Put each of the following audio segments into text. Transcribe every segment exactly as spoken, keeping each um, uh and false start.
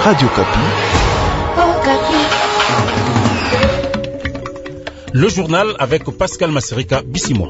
Radio Kapi. Oh, Kapi. Le journal avec Pascal Masserika Bissimo.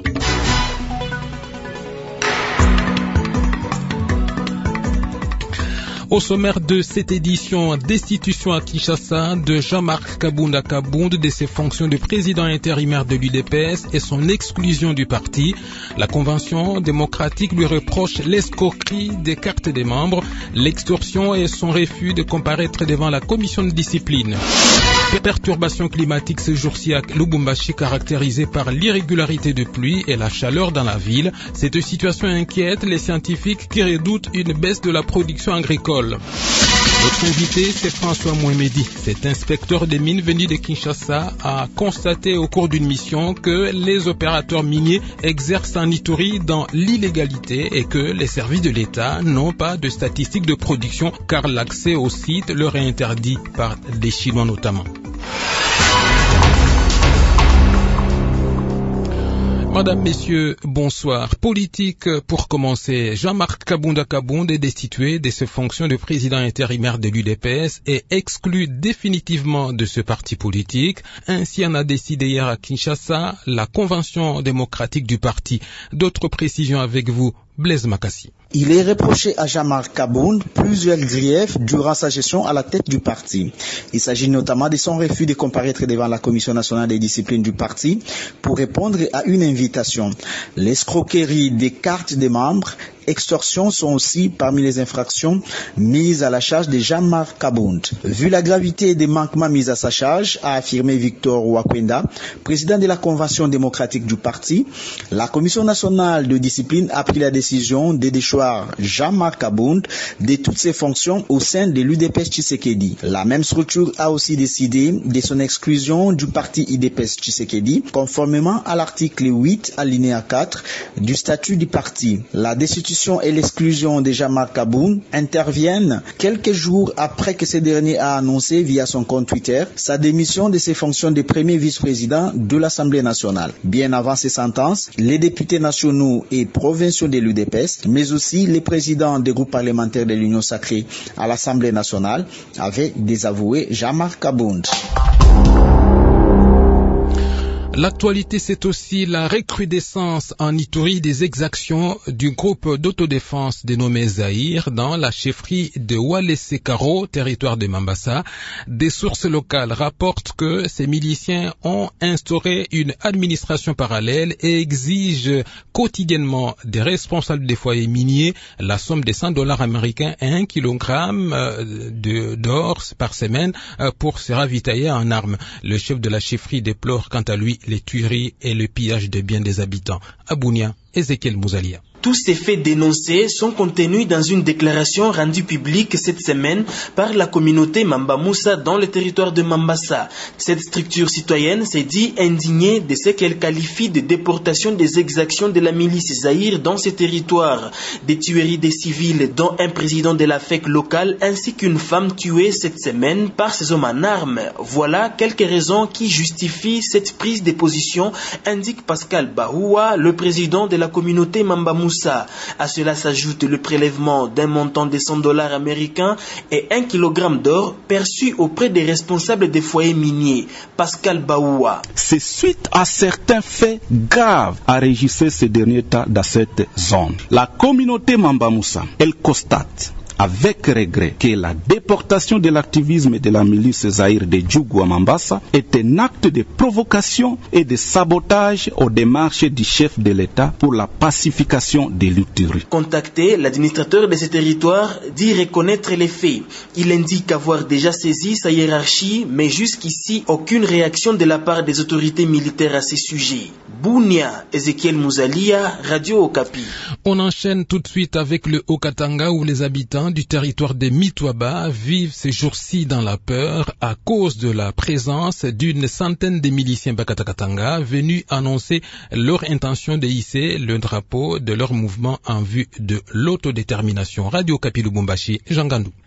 Au sommaire de cette édition, destitution à Kinshasa de Jean-Marc Kabounda Kabound de ses fonctions de président intérimaire de l'U D P S et son exclusion du parti. La Convention démocratique lui reproche l'escroquerie des cartes des membres, l'extorsion et son refus de comparaître devant la commission de discipline. Perturbations climatiques ce jour-ci à Lubumbashi caractérisées par l'irrégularité de pluie et la chaleur dans la ville. Cette situation inquiète les scientifiques qui redoutent une baisse de la production agricole. Notre invité, c'est François Mouemedi. Cet inspecteur des mines venu de Kinshasa a constaté au cours d'une mission que les opérateurs miniers exercent en Ituri dans l'illégalité et que les services de l'État n'ont pas de statistiques de production car l'accès au site leur est interdit par des Chinois notamment. Madame, Messieurs, bonsoir. Politique pour commencer. Jean-Marc Kabounda Kabound est destitué de ses fonctions de président intérimaire de l'U D P S et exclu définitivement de ce parti politique. Ainsi en a décidé hier à Kinshasa la Convention démocratique du parti. D'autres précisions avec vous, Blaise Makassi. Il est reproché à Jean-Marc Kabound plusieurs griefs durant sa gestion à la tête du parti. Il s'agit notamment de son refus de comparaître devant la Commission nationale des disciplines du parti pour répondre à une invitation. L'escroquerie des cartes des membres, extorsion sont aussi parmi les infractions mises à la charge de Jean-Marc Kabound. Vu la gravité des manquements mis à sa charge, a affirmé Victor Wakwenda, président de la Convention démocratique du parti, la Commission nationale de discipline a pris la décision de déchoir Jean-Marc Kabound de toutes ses fonctions au sein de l'U D P S Tshisekedi. La même structure a aussi décidé de son exclusion du parti U D P S Tshisekedi, conformément à l'article huit, alinéa quatre du statut du parti. La destitution et l'exclusion de Jean-Marc Kabound interviennent quelques jours après que ce dernier a annoncé via son compte Twitter sa démission de ses fonctions de premier vice-président de l'Assemblée nationale. Bien avant ces sentences, les députés nationaux et provinciaux de l'U D P S, mais aussi les présidents des groupes parlementaires de l'Union sacrée à l'Assemblée nationale avaient désavoué Jean-Marc Kabound. L'actualité, c'est aussi la recrudescence en Ituri des exactions du groupe d'autodéfense dénommé Zaïre dans la chefferie de Walese-Karo, territoire de Mambasa. Des sources locales rapportent que ces miliciens ont instauré une administration parallèle et exigent quotidiennement des responsables des foyers miniers la somme de cent dollars américains et un kilogramme de d'or par semaine pour se ravitailler en armes. Le chef de la chefferie déplore quant à lui les tueries et le pillage des biens des habitants. À Bunia, Ezekiel Mouzalia. Tous ces faits dénoncés sont contenus dans une déclaration rendue publique cette semaine par la communauté Mamba Moussa dans le territoire de Mambasa. Cette structure citoyenne s'est dit indignée de ce qu'elle qualifie de déportation des exactions de la milice Zaïre dans ces territoires. Des tueries des civils, dont un président de la F E C locale ainsi qu'une femme tuée cette semaine par ces hommes en armes. Voilà quelques raisons qui justifient cette prise de position, indique Pascal Bahoua, le président de la communauté Mamba Moussa. À cela s'ajoute le prélèvement d'un montant de cent dollars américains et un kilogramme d'or perçu auprès des responsables des foyers miniers. Pascal Baoua. C'est suite à certains faits graves enregistrés ces derniers temps dans cette zone. La communauté Mamba Moussa, elle constate avec regret que la déportation de l'activisme de la milice Zaïre de Djougou à Mambasa est un acte de provocation et de sabotage aux démarches du chef de l'État pour la pacification de l'Ituri. Contacté, l'administrateur de ce territoire dit reconnaître les faits. Il indique avoir déjà saisi sa hiérarchie, mais jusqu'ici, aucune réaction de la part des autorités militaires à ces sujets. Bounia, Ezekiel Mouzalia, Radio Okapi. On enchaîne tout de suite avec le Haut-Katanga où les habitants du territoire de Mitwaba vivent ces jours-ci dans la peur à cause de la présence d'une centaine de miliciens Bakatakatanga venus annoncer leur intention de hisser le drapeau de leur mouvement en vue de l'autodétermination. Radio Kapi Lubumbashi, Jean Gandou.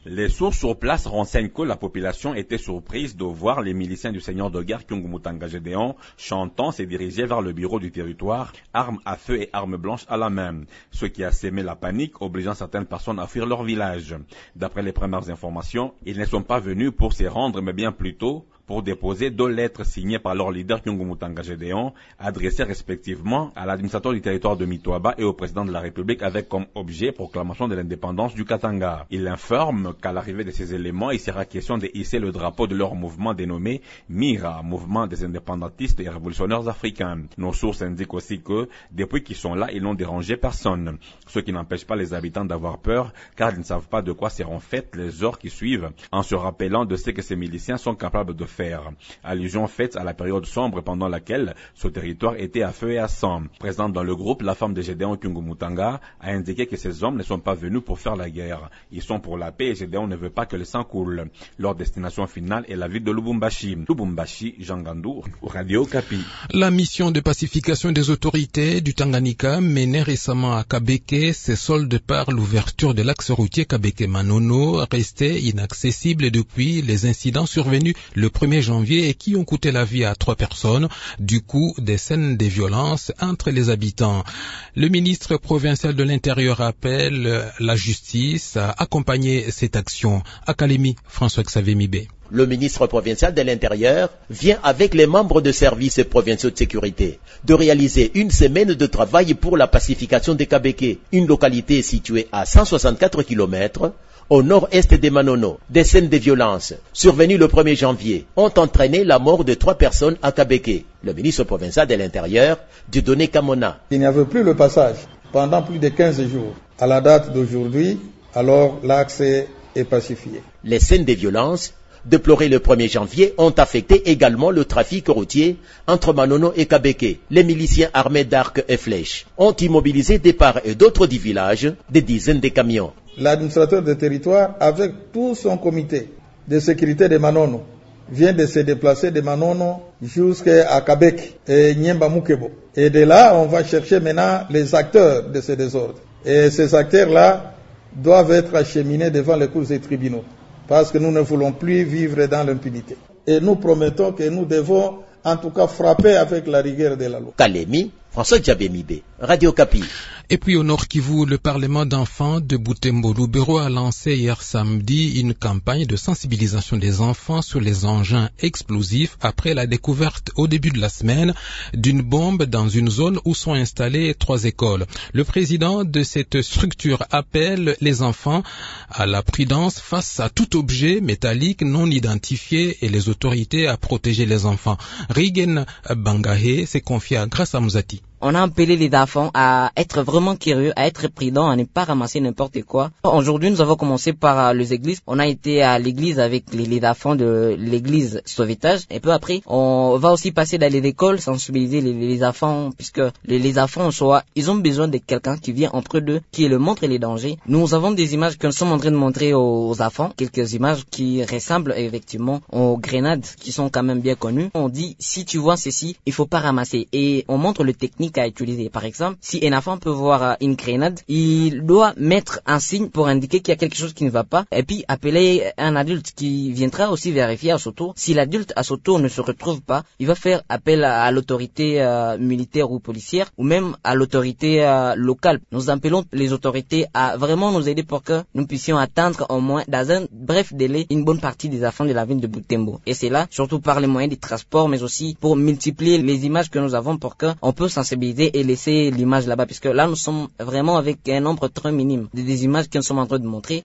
Les sources sur place renseignent que la population était surprise de voir les miliciens du seigneur de guerre Kyungu Mutanga Gédéon chantant se diriger vers le bureau du territoire, armes à feu et armes blanches à la main, ce qui a sémé la panique, obligeant certaines personnes à fuir leur village. D'après les premières informations, ils ne sont pas venus pour s'y rendre, mais bien plutôt pour déposer deux lettres signées par leur leader Kyungu Mutanga Gédéon, adressées respectivement à l'administrateur du territoire de Mitoaba et au président de la République avec comme objet proclamation de l'indépendance du Katanga. Il informe qu'à l'arrivée de ces éléments, il sera question de hisser le drapeau de leur mouvement dénommé MIRA, Mouvement des indépendantistes et révolutionnaires africains. Nos sources indiquent aussi que, depuis qu'ils sont là, ils n'ont dérangé personne. Ce qui n'empêche pas les habitants d'avoir peur, car ils ne savent pas de quoi seront faites les heures qui suivent, en se rappelant de ce que ces miliciens sont capables de faire. Allusion faite à la période sombre pendant laquelle ce territoire était à feu et à sang. Présente dans le groupe, la femme de Gédéon Kyungu Mutanga a indiqué que ces hommes ne sont pas venus pour faire la guerre. Ils sont pour la paix et Gédéon ne veut pas que le sang coule. Leur destination finale est la ville de Lubumbashi. Lubumbashi, Jean Gandou, Radio Okapi. La mission de pacification des autorités du Tanganyika menée récemment à Kabeke se solde par l'ouverture de l'axe routier Kabeke-Manono, resté inaccessible depuis les incidents survenus le premier janvier et qui ont coûté la vie à trois personnes du coup des scènes de violence entre les habitants. Le ministre provincial de l'Intérieur appelle la justice à accompagner cette action. Académie, François-Xavier Mibé. Le ministre provincial de l'Intérieur vient avec les membres de services provinciaux de sécurité de réaliser une semaine de travail pour la pacification de Kabeke, une localité située à cent soixante-quatre kilomètres au nord-est de Manono. Des scènes de violence survenues le premier janvier ont entraîné la mort de trois personnes à Kabeke. Le ministre provincial de l'Intérieur, Dieudonné Kamona. Il n'y avait plus le passage pendant plus de quinze jours. À la date d'aujourd'hui, alors l'axe est pacifié. Les scènes de violence déplorées le premier janvier ont affecté également le trafic routier entre Manono et Kabeke. Les miliciens armés d'arcs et flèches ont immobilisé des parts et d'autres du village des dizaines de camions. L'administrateur du territoire, avec tout son comité de sécurité de Manono, vient de se déplacer de Manono jusqu'à Kabeke et Nyemba Mukebo. Et de là, on va chercher maintenant les acteurs de ce désordre. Et ces acteurs-là doivent être acheminés devant les cours des tribunaux. Parce que nous ne voulons plus vivre dans l'impunité. Et nous promettons que nous devons en tout cas frapper avec la rigueur de la loi. Kalemi, François Djabemibé, Radio Okapi. Et puis au Nord Kivu, le Parlement d'enfants de Butembo Lubero a lancé hier samedi une campagne de sensibilisation des enfants sur les engins explosifs après la découverte au début de la semaine d'une bombe dans une zone où sont installées trois écoles. Le président de cette structure appelle les enfants à la prudence face à tout objet métallique non identifié et les autorités à protéger les enfants. Rigen Bangahe s'est confié à Grâce Muzati. On a appelé les enfants à être vraiment curieux, à être prudents, à ne pas ramasser n'importe quoi. Aujourd'hui, nous avons commencé par les églises. On a été à l'église avec les, les enfants de l'église Sauvetage. Et peu après, on va aussi passer dans les écoles, sensibiliser les, les enfants, puisque les, les enfants, soit, ils ont besoin de quelqu'un qui vient entre eux, qui leur montre les dangers. Nous avons des images que nous sommes en train de montrer aux, aux enfants, quelques images qui ressemblent effectivement aux grenades, qui sont quand même bien connues. On dit, si tu vois ceci, il faut pas ramasser. Et on montre le technique à utiliser. Par exemple, si un enfant peut voir une grenade, il doit mettre un signe pour indiquer qu'il y a quelque chose qui ne va pas et puis appeler un adulte qui viendra aussi vérifier à son tour. Si l'adulte à son tour ne se retrouve pas, il va faire appel à, à l'autorité euh, militaire ou policière ou même à l'autorité euh, locale. Nous appelons les autorités à vraiment nous aider pour que nous puissions atteindre au moins dans un bref délai une bonne partie des enfants de la ville de Butembo. Et c'est là, surtout par les moyens de transport, mais aussi pour multiplier les images que nous avons pour qu'on peut sensibiliser et laisser l'image là-bas, puisque là nous sommes vraiment avec un nombre très minime des images que nous sommes en train de montrer.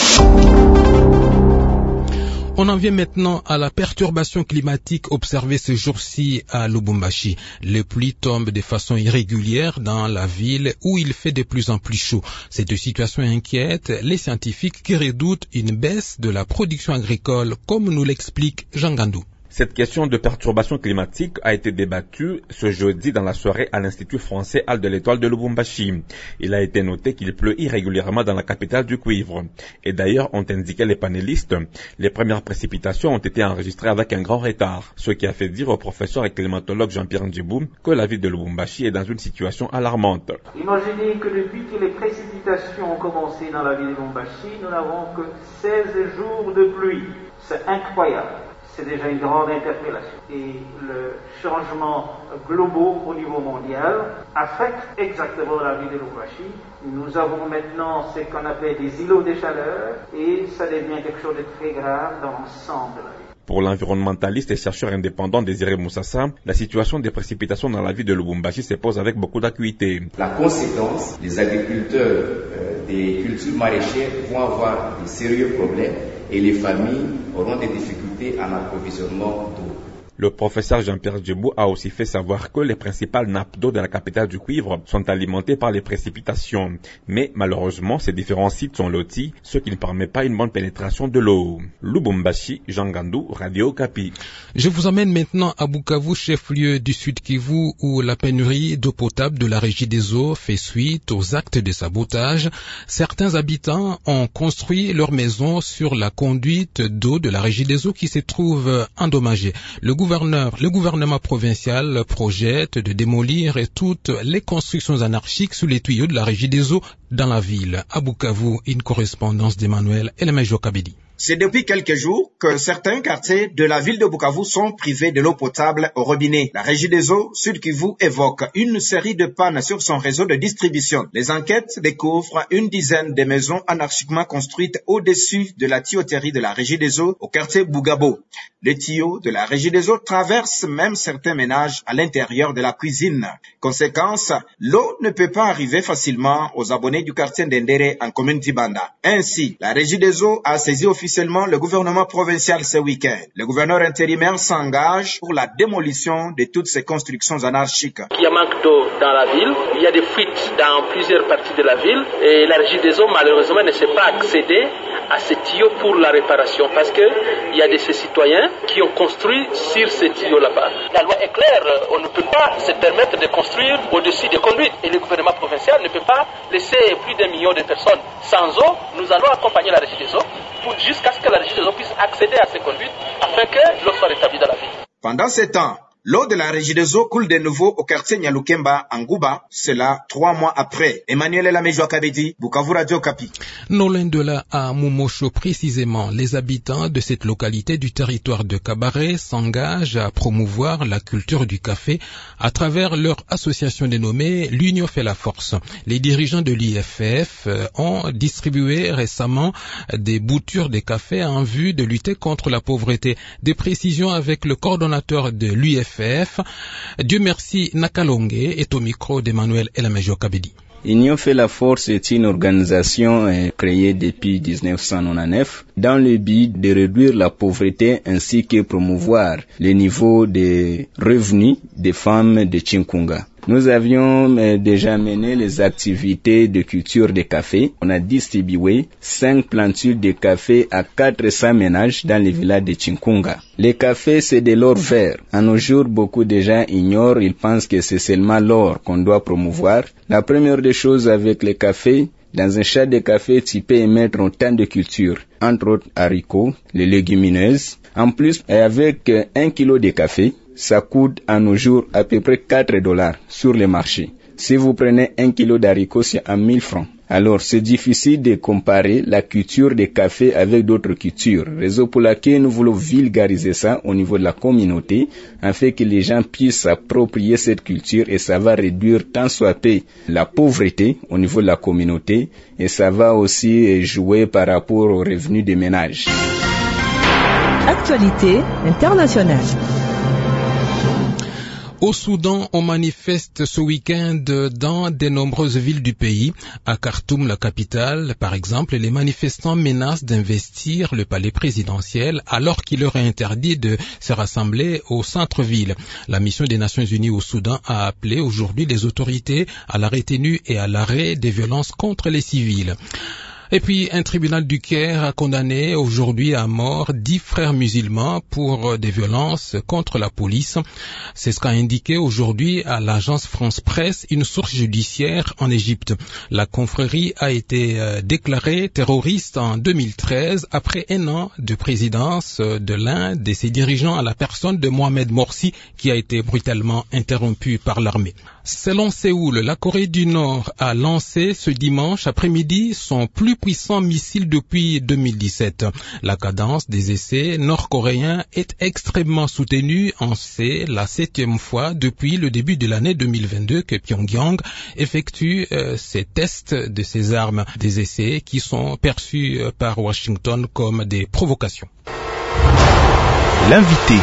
On en vient maintenant à la perturbation climatique observée ce jour-ci à Lubumbashi. Les pluies tombent de façon irrégulière dans la ville où il fait de plus en plus chaud. Cette situation inquiète les scientifiques qui redoutent une baisse de la production agricole, comme nous l'explique Jean Gandou. Cette question de perturbation climatique a été débattue ce jeudi dans la soirée à l'Institut français Hall de l'Étoile de Lubumbashi. Il a été noté qu'il pleut irrégulièrement dans la capitale du cuivre. Et d'ailleurs, ont indiqué les panélistes, les premières précipitations ont été enregistrées avec un grand retard, ce qui a fait dire au professeur et climatologue Jean-Pierre Ndjibou que la ville de Lubumbashi est dans une situation alarmante. Imaginez que depuis que les précipitations ont commencé dans la ville de Lubumbashi, nous n'avons que seize jours de pluie. C'est incroyable. C'est déjà une grande interpellation. Et le changement global au niveau mondial affecte exactement la ville de Lubumbashi. Nous avons maintenant ce qu'on appelle des îlots de chaleur et ça devient quelque chose de très grave dans l'ensemble de la ville. Pour l'environnementaliste et chercheur indépendant Désiré Moussassa, la situation des précipitations dans la ville de Lubumbashi se pose avec beaucoup d'acuité. La conséquence, les agriculteurs euh, des cultures maraîchères vont avoir de sérieux problèmes et les familles auront des difficultés en approvisionnement d'eau. Le professeur Jean-Pierre Ndjibou a aussi fait savoir que les principales nappes d'eau de la capitale du cuivre sont alimentées par les précipitations. Mais malheureusement, ces différents sites sont lotis, ce qui ne permet pas une bonne pénétration de l'eau. Lubumbashi, Jean Gandou, Radio Okapi. Je vous emmène maintenant à Bukavu, chef-lieu du Sud Kivu, où la pénurie d'eau potable de la Régie des eaux fait suite aux actes de sabotage. Certains habitants ont construit leur maison sur la conduite d'eau de la Régie des eaux qui se trouve endommagée. Le Gouverneur, le gouvernement provincial projette de démolir toutes les constructions anarchiques sous les tuyaux de la Régie des eaux dans la ville. À Bukavu, une correspondance d'Emmanuel Elemejo Kabedi. C'est depuis quelques jours que certains quartiers de la ville de Bukavu sont privés de l'eau potable au robinet. La Régie des eaux Sud Kivu évoque une série de pannes sur son réseau de distribution. Les enquêtes découvrent une dizaine de maisons anarchiquement construites au-dessus de la tuyauterie de la Régie des eaux au quartier Bugabo. Les tuyaux de la Régie des eaux traversent même certains ménages à l'intérieur de la cuisine. Conséquence, l'eau ne peut pas arriver facilement aux abonnés du quartier Ndendere en commune Tibanda. Ainsi, la Régie des eaux a saisi officiellement officiellement le gouvernement provincial ce week-end. Le gouverneur intérimaire s'engage pour la démolition de toutes ces constructions anarchiques. Il y a manque d'eau dans la ville, il y a des fuites dans plusieurs parties de la ville et la Régie des eaux malheureusement ne sait pas accéder à ces tuyaux pour la réparation parce que il y a de ces citoyens qui ont construit sur ces tuyaux là-bas. La loi est claire, on ne peut pas se permettre de construire au-dessus des conduites et le gouvernement provincial ne peut pas laisser plus d'un million de personnes sans eau. Nous allons accompagner la Régie des eaux pour jusqu'à ce que la Régie des eaux puisse accéder à ces conduites afin que l'eau soit rétablie dans la ville. Pendant ce temps, l'eau de la Régie des eaux coule de nouveau au quartier Nyalukemba, en Gouba, cela trois mois après. Emmanuel Elamejo Kabedi, Bukavu Radio Kapi. Non loin de là, à Momosho précisément, les habitants de cette localité du territoire de Kabaré s'engagent à promouvoir la culture du café à travers leur association dénommée l'Union fait la force. Les dirigeants de l'I F F ont distribué récemment des boutures de café en vue de lutter contre la pauvreté. Des précisions avec le coordonnateur de l'U F F. Dieu merci, Nakalonge est au micro d'Emmanuel Elamejo Kabedi. Union fait la force est une organisation créée depuis dix-neuf cent quatre-vingt-neuf dans le but de réduire la pauvreté ainsi que promouvoir le niveau de revenus des femmes de Tchinkunga. Nous avions déjà mené les activités de culture de café. On a distribué cinq plantures de café à quatre cents ménages dans le village de Tchinkunga. Le café, c'est de l'or vert. À nos jours, beaucoup de gens ignorent, ils pensent que c'est seulement l'or qu'on doit promouvoir. La première des choses avec le café, dans un champ de café, tu peux émettre autant de cultures, entre autres haricots, les légumineuses. En plus, avec un kilo de café, ça coûte à nos jours à peu près quatre dollars sur le marché. Si vous prenez un kilo d'haricots, c'est à mille francs. Alors, c'est difficile de comparer la culture de café avec d'autres cultures. Raison pour laquelle nous voulons vulgariser ça au niveau de la communauté, afin que les gens puissent s'approprier cette culture et ça va réduire tant soit peu la pauvreté au niveau de la communauté et ça va aussi jouer par rapport aux revenus des ménages. Actualité internationale. Au Soudan, on manifeste ce week-end dans de nombreuses villes du pays. À Khartoum, la capitale, par exemple, les manifestants menacent d'investir le palais présidentiel alors qu'il leur est interdit de se rassembler au centre-ville. La mission des Nations Unies au Soudan a appelé aujourd'hui les autorités à la retenue et à l'arrêt des violences contre les civils. Et puis, un tribunal du Caire a condamné aujourd'hui à mort dix frères musulmans pour des violences contre la police. C'est ce qu'a indiqué aujourd'hui à l'agence France Presse une source judiciaire en Égypte. La confrérie a été euh, déclarée terroriste en deux mille treize après un an de présidence de l'un de ses dirigeants à la personne de Mohamed Morsi qui a été brutalement interrompu par l'armée. Selon Séoul, la Corée du Nord a lancé ce dimanche après-midi son plus puissant missile depuis deux mille dix-sept. La cadence des essais nord-coréens est extrêmement soutenue. C'est la septième fois depuis le début de l'année deux mille vingt-deux que Pyongyang effectue euh, ces tests de ses armes, des essais qui sont perçus euh, par Washington comme des provocations. L'invité.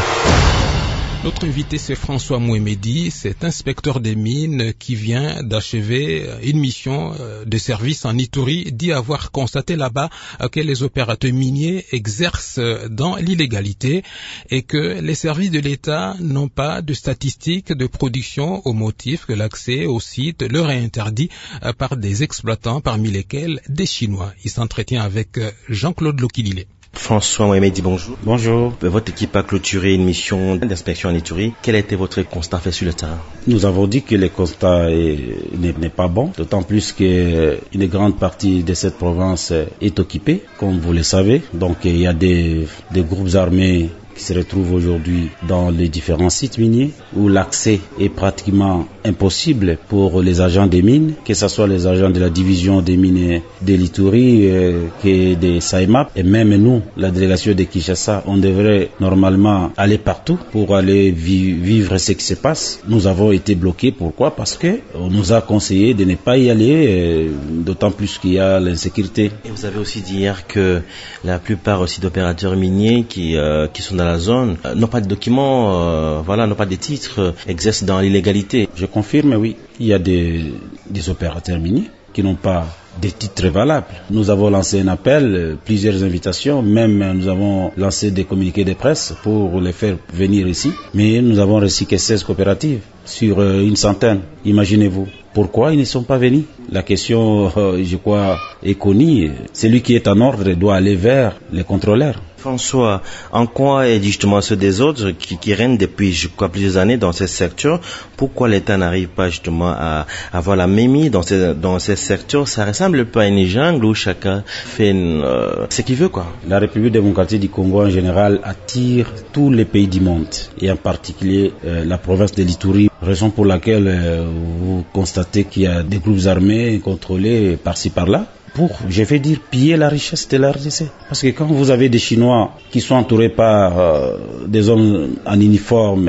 Notre invité, c'est François Mouemedi, cet inspecteur des mines qui vient d'achever une mission de service en Ituri, dit avoir constaté là-bas que les opérateurs miniers exercent dans l'illégalité et que les services de l'État n'ont pas de statistiques de production au motif que l'accès au site leur est interdit par des exploitants, parmi lesquels des Chinois. Il s'entretient avec Jean-Claude Lokilile. François Mouemedi, bonjour. Bonjour. Votre équipe a clôturé une mission d'inspection en Ituri. Quel a été votre constat fait sur le terrain? Nous avons dit que le constat n'est pas bon, d'autant plus qu'une grande partie de cette province est occupée, comme vous le savez. Donc il y a des, des groupes armés qui se retrouvent aujourd'hui dans les différents sites miniers où l'accès est pratiquement impossible pour les agents des mines, que ce soit les agents de la division des mines de l'Ituri, euh, que des S A I M A P, et même nous, la délégation de Kinshasa, on devrait normalement aller partout pour aller vi- vivre ce qui se passe. Nous avons été bloqués. Pourquoi? Parce que on nous a conseillé de ne pas y aller, euh, d'autant plus qu'il y a l'insécurité. Et vous avez aussi dit hier que la plupart aussi d'opérateurs miniers qui, euh, qui sont dans la zone euh, n'ont pas de documents, euh, voilà, n'ont pas de titres, euh, exercent dans l'illégalité. Je confirme, oui. Il y a des, des opérateurs miniers qui n'ont pas des titres valables. Nous avons lancé un appel, plusieurs invitations, même nous avons lancé des communiqués de presse pour les faire venir ici, mais nous avons reçu que seize coopératives sur une centaine. Imaginez-vous. Pourquoi ils ne sont pas venus? La question, euh, je crois, est connue. Celui qui est en ordre doit aller vers les contrôleurs. François, en quoi est justement ce désordre qui, qui règne depuis, je crois, plusieurs années dans ce secteur? Pourquoi l'État n'arrive pas justement à avoir la mémie dans ce, dans ce secteur? Ça ressemble pas à une jungle où chacun fait euh, ce qu'il veut, quoi. La République démocratique du Congo en général attire tous les pays du monde, et en particulier euh, la province de l'Ituri, raison pour laquelle euh, vous constatez qu'il y a des groupes armés contrôlés par-ci par-là, pour, je vais dire, piller la richesse de la R D C. Parce que quand vous avez des Chinois qui sont entourés par euh, des hommes en uniforme,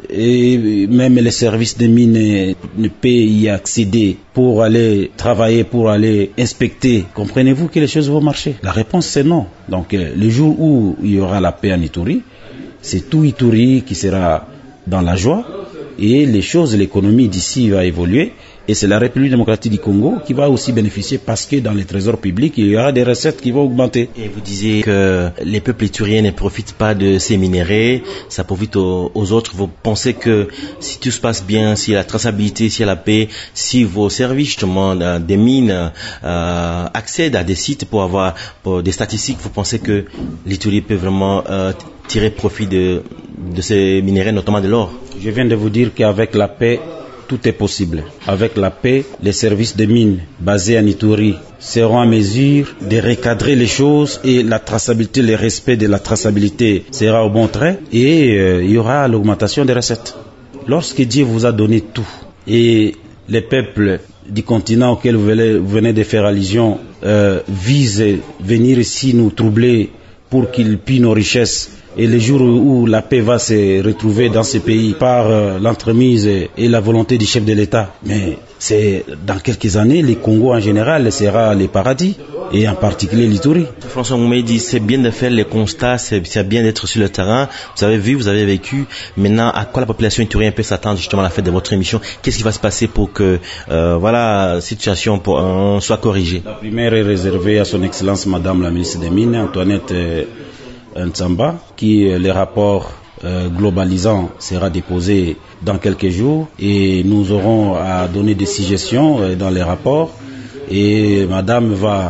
et même les services de mines ne peuvent y accéder pour aller travailler, pour aller inspecter, comprenez-vous que les choses vont marcher? La réponse c'est non. Donc euh, le jour où il y aura la paix en Ituri, c'est tout Ituri qui sera dans la joie, et les choses, l'économie d'ici va évoluer. Et c'est la République démocratique du Congo qui va aussi bénéficier parce que dans les trésors publics, il y aura des recettes qui vont augmenter. Et vous disiez que les peuples ituriens ne profitent pas de ces minerais, ça profite aux, aux autres. Vous pensez que si tout se passe bien, s'il y a la traçabilité, s'il y a la paix, si vos services justement des mines euh, accèdent à des sites pour avoir pour des statistiques, vous pensez que l'Ituri peut vraiment euh, tirer profit de, de ces minerais, notamment de l'or? Je viens de vous dire qu'avec la paix, tout est possible. Avec la paix, les services de mines basés en Ituri seront en mesure de recadrer les choses et la traçabilité, le respect de la traçabilité sera au bon trait et euh, il y aura l'augmentation des recettes. Lorsque Dieu vous a donné tout et les peuples du continent auquel vous venez, vous venez de faire allusion euh, visent venir ici nous troubler pour qu'ils pillent nos richesses, et les jours où la paix va se retrouver dans ces pays par euh, l'entremise et la volonté du chef de l'État, mais c'est dans quelques années, le Congo en général sera le paradis, et en particulier l'Ituri. François Mouemedi, c'est bien de faire les constats, c'est, c'est bien d'être sur le terrain. Vous avez vu, vous avez vécu. Maintenant, à quoi la population iturienne peut s'attendre justement à la fête de votre émission? Qu'est-ce qui va se passer pour que euh, voilà, la situation pour, euh, soit corrigée? La première est réservée à son Excellence Madame la ministre des Mines, Antoinette euh, Ntsamba, qui euh, le rapport euh, globalisant sera déposé dans quelques jours et nous aurons à donner des suggestions euh, dans les rapports et Madame va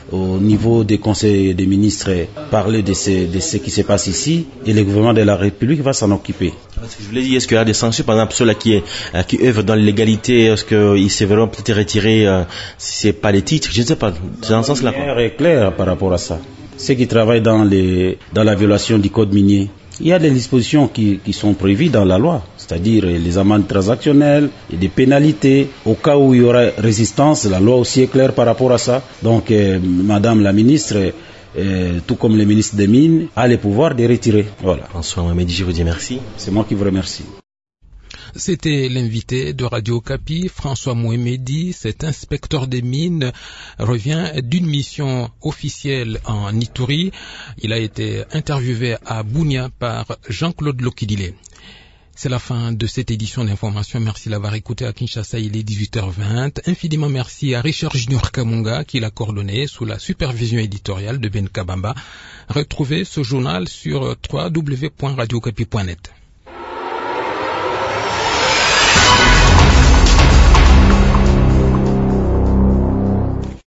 au niveau des conseils des ministres parler de ce, de ce qui se passe ici et le gouvernement de la République va s'en occuper. Je voulais dire, est-ce qu'il y a des sanctions, par exemple, ceux-là qui, euh, qui œuvrent dans l'illégalité, est-ce qu'ils se verront peut-être retirer, euh, si c'est pas les titres, je ne sais pas, dans ce sens-là. La est claire par rapport à ça. Ceux qui travaillent dans, les, dans la violation du code minier, il y a des dispositions qui, qui sont prévues dans la loi, c'est-à-dire les amendes transactionnelles et des pénalités. Au cas où il y aura résistance, la loi aussi est claire par rapport à ça. Donc, euh, Madame la ministre, euh, tout comme le ministre des Mines, a le pouvoir de retirer. Voilà. François Mohamed, je vous dis merci. C'est moi qui vous remercie. C'était l'invité de Radio Okapi, François Mouemedi. Cet inspecteur des mines revient d'une mission officielle en Ituri. Il a été interviewé à Bunia par Jean-Claude Lokidile. C'est la fin de cette édition d'information. Merci de l'avoir écouté à Kinshasa. Il est dix-huit heures vingt. Infiniment merci à Richard Junior Kamunga qui l'a coordonné sous la supervision éditoriale de Ben Kabamba. Retrouvez ce journal sur w w w point radio okapi point net.